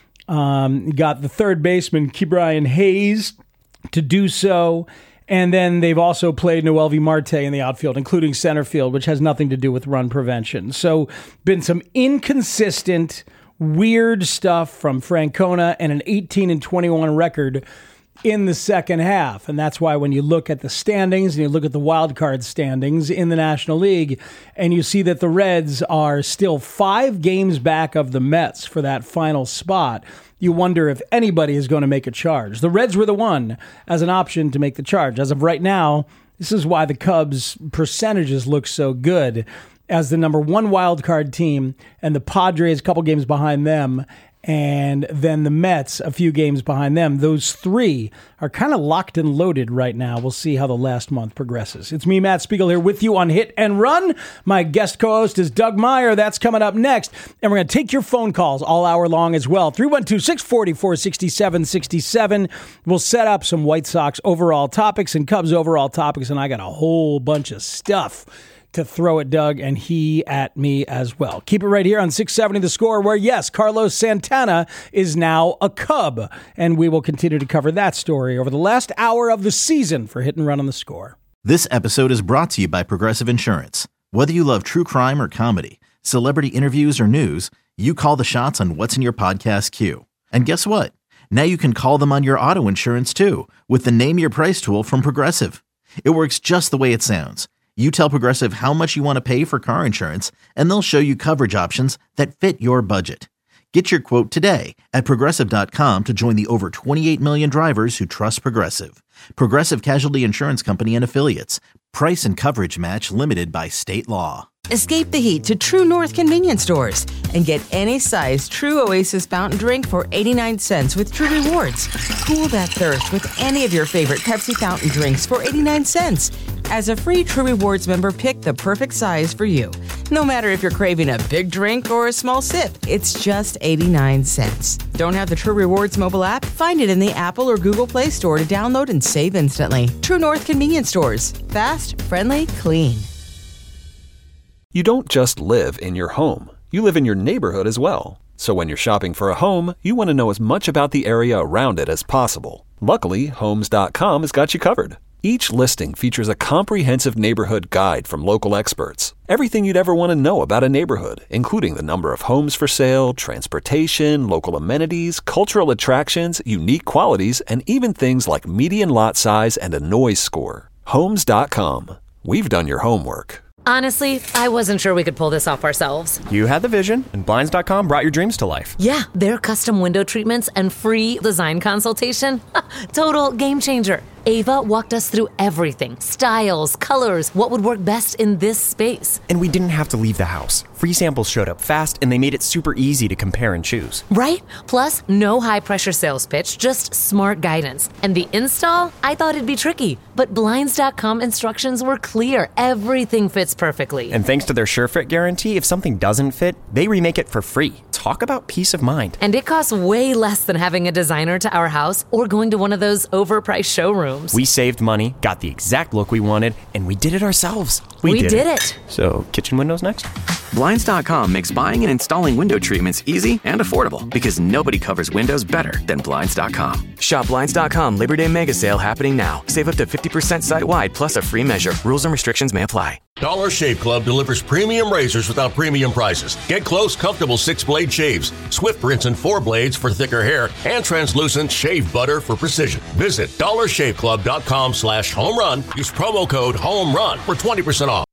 um, got the third baseman, Ke'Bryan Hayes, to do so. And then they've also played Noelvi Marte in the outfield, including center field, which has nothing to do with run prevention. So been some inconsistent, weird stuff from Francona, and an eighteen and twenty-one record in the second half. And that's why when you look at the standings and you look at the wild card standings in the National League, and you see that the Reds are still five games back of the Mets for that final spot, you wonder if anybody is going to make a charge. The Reds were the one as an option to make the charge. As of right now, this is why the Cubs' percentages look so good as the number one wild card team, and the Padres a couple games behind them, and then the Mets a few games behind them. Those three are kind of locked and loaded right now. We'll see how the last month progresses. It's me, Matt Spiegel, here with you on Hit and Run. My guest co-host is Doug Meyer. That's coming up next. And we're going to take your phone calls all hour long as well. three one two, six four four, six seven six seven. We'll set up some White Sox overall topics and Cubs overall topics, and I got a whole bunch of stuff to throw at Doug, and he at me as well. Keep it right here on six seventy The Score, where, yes, Carlos Santana is now a Cub, and we will continue to cover that story over the last hour of the season for Hit and Run on The Score. This episode is brought to you by Progressive Insurance. Whether you love true crime or comedy, celebrity interviews or news, you call the shots on what's in your podcast queue. And guess what? Now you can call them on your auto insurance, too, with the Name Your Price tool from Progressive. It works just the way it sounds. You tell Progressive how much you want to pay for car insurance, and they'll show you coverage options that fit your budget. Get your quote today at Progressive dot com to join the over twenty-eight million drivers who trust Progressive. Progressive Casualty Insurance Company and Affiliates. Price and coverage match limited by state law. Escape the heat to True North convenience stores and get any size True Oasis fountain drink for eighty-nine cents with True Rewards. Cool that thirst with any of your favorite Pepsi fountain drinks for eighty-nine cents. As a free True Rewards member, pick the perfect size for you. No matter if you're craving a big drink or a small sip, it's just eighty-nine cents. Don't have the True Rewards mobile app? Find it in the Apple or Google Play Store to download and save instantly. True North convenience stores. Fast, friendly, clean. You don't just live in your home. You live in your neighborhood as well. So when you're shopping for a home, you want to know as much about the area around it as possible. Luckily, Homes dot com has got you covered. Each listing features a comprehensive neighborhood guide from local experts. Everything you'd ever want to know about a neighborhood, including the number of homes for sale, transportation, local amenities, cultural attractions, unique qualities, and even things like median lot size and a noise score. Homes dot com. We've done your homework. Honestly, I wasn't sure we could pull this off ourselves. You had the vision, and Blinds dot com brought your dreams to life. Yeah, their custom window treatments and free design consultation. Total game changer. Ava walked us through everything. Styles, colors, what would work best in this space. And we didn't have to leave the house. Free samples showed up fast, and they made it super easy to compare and choose. Right? Plus, no high-pressure sales pitch, just smart guidance. And the install? I thought it'd be tricky, but Blinds dot com instructions were clear. Everything fits perfectly. And thanks to their SureFit guarantee, if something doesn't fit, they remake it for free. Talk about peace of mind. And it costs way less than having a designer to our house or going to one of those overpriced showrooms. We saved money, got the exact look we wanted, and we did it ourselves. We, we did, did it. it. So, kitchen windows next? Blinds dot com makes buying and installing window treatments easy and affordable because nobody covers windows better than Blinds dot com. Shop Blinds dot com Labor Day Mega Sale happening now. Save up to fifty percent site-wide plus a free measure. Rules and restrictions may apply. Dollar Shave Club delivers premium razors without premium prices. Get close, comfortable six-blade shaves, Swift rinse and four blades for thicker hair, and translucent shave butter for precision. Visit dollar shave club dot com slash home run. Use promo code HOME RUN for twenty percent off.